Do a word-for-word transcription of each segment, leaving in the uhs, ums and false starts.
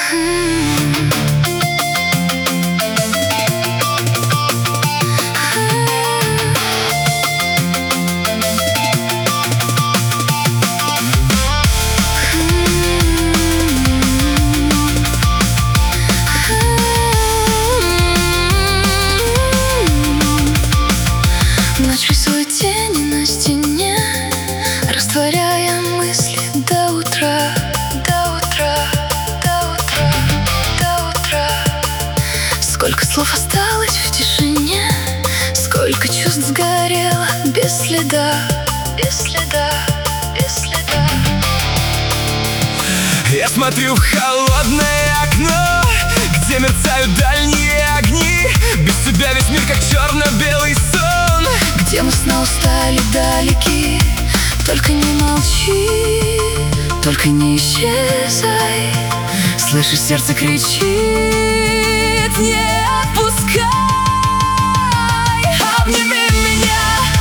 Ночь рисует тени на стене, растворяя мысли до утра, до утра, до утра, до утра. Сколько слов осталось в тишине, сколько чувств сгорело без следа, без следа, без следа. Я смотрю в холодное окно, где мерцают дальние огни. Без тебя весь мир как черно-белый сон, где мы снова стали далеки. Только не молчи, только не исчезай. Слышишь, сердце кричит: не отпускай. Обними меня,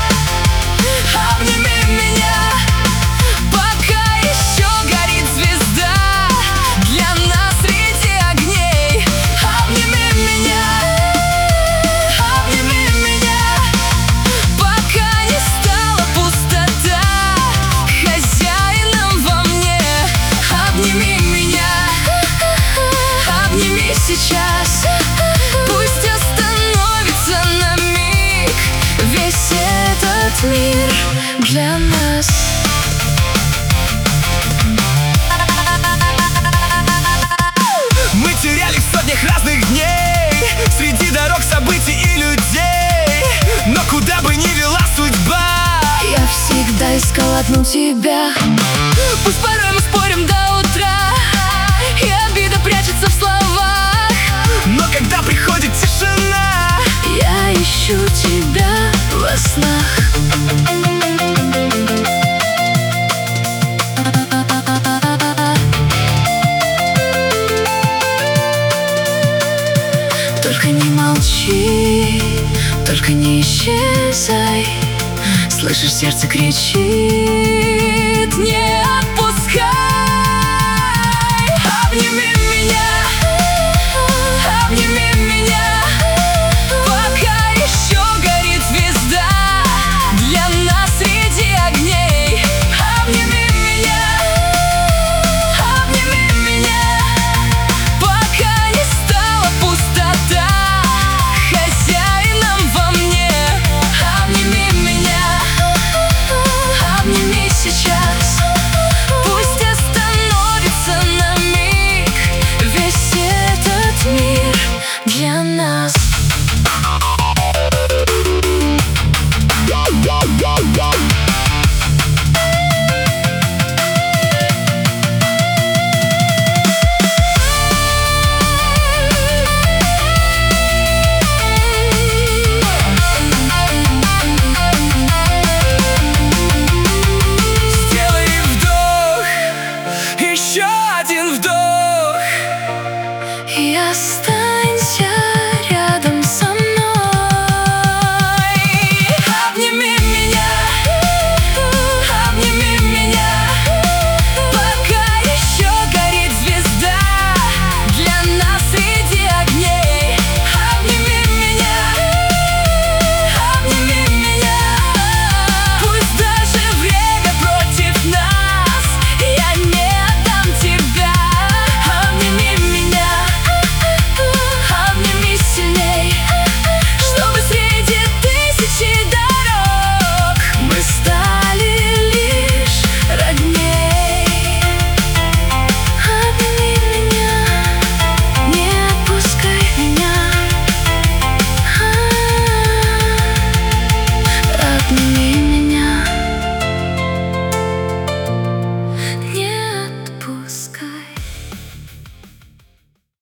обними меня, пока еще горит звезда для нас среди огней. Обними меня, обними меня, пока не стала пустота хозяином во мне. Обними меня, обними сейчас, пусть остановится на миг весь этот мир для нас. Мы терялись в сотнях разных дней среди дорог, событий и людей. Но куда бы ни вела судьба, Я всегда искал одну тебя. Пусть порой мы спорим до утра, и обида прячется в словах, но когда приходит тишина, я ищу тебя во снах. Только не молчи, только не исчезай. Слышишь, сердце кричит: не отпускай. Обними меня, обними меня, пока еще горит звезда для нас среди огней. Обними меня, обними меня, пока не стала пустота хозяином во мне. Обними меня, обними сейчас, пусть остановится на миг весь этот мир для нас. сделай вдох, еще один вдох. Я стану